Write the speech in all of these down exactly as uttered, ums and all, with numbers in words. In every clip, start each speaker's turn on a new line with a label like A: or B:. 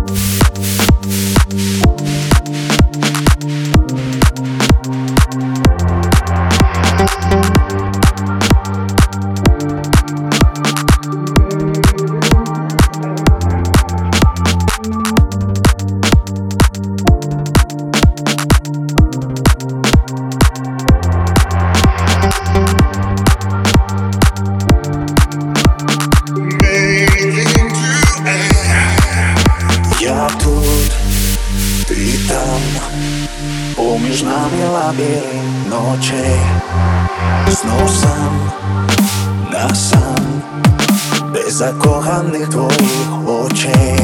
A: Поміж нами лабіринт ночей, знов сам на сам, без закоханих твоїх очей.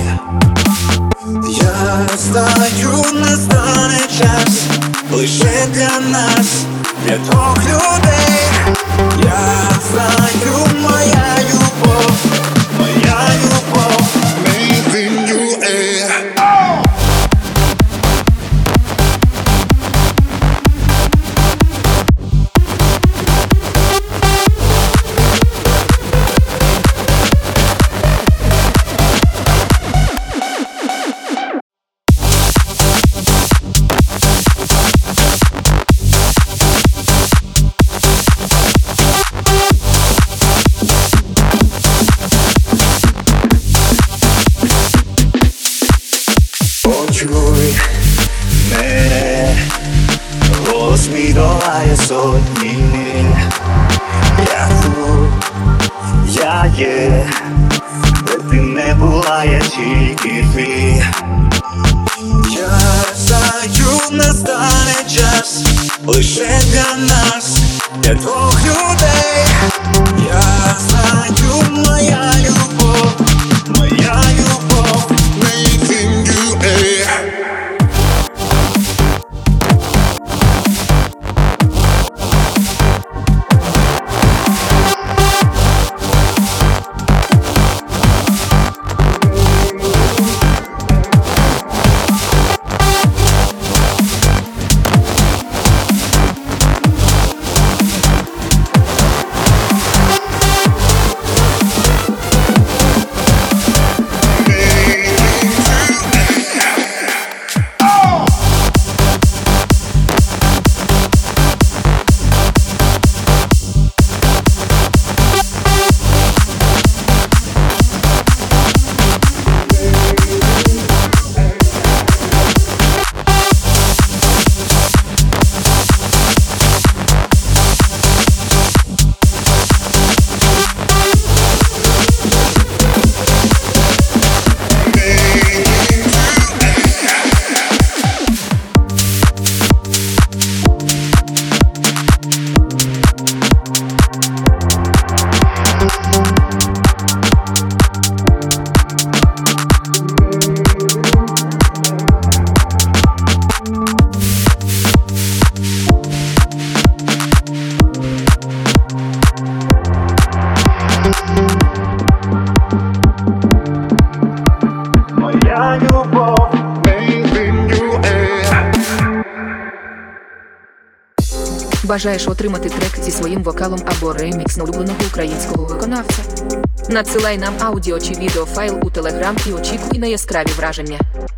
A: Я знаю, настане час лише для нас, для двох людей. Я знаю, моя любов, моя любов, made in ю ей. Почуй мене, голос мій долає сотні миль. Я тут, я є, де ти не була, я тільки твій. Я знаю, настане час лише для нас, для двох людей. Я знаю, моя любов, моя любов, made in ю ей. Моя любов, made in ю ей.
B: Бажаєш отримати трек зі своїм вокалом або ремікс на улюбленого українського виконавця? Надсилай нам аудіо чи відеофайл у Telegram і очікуй на яскраві враження.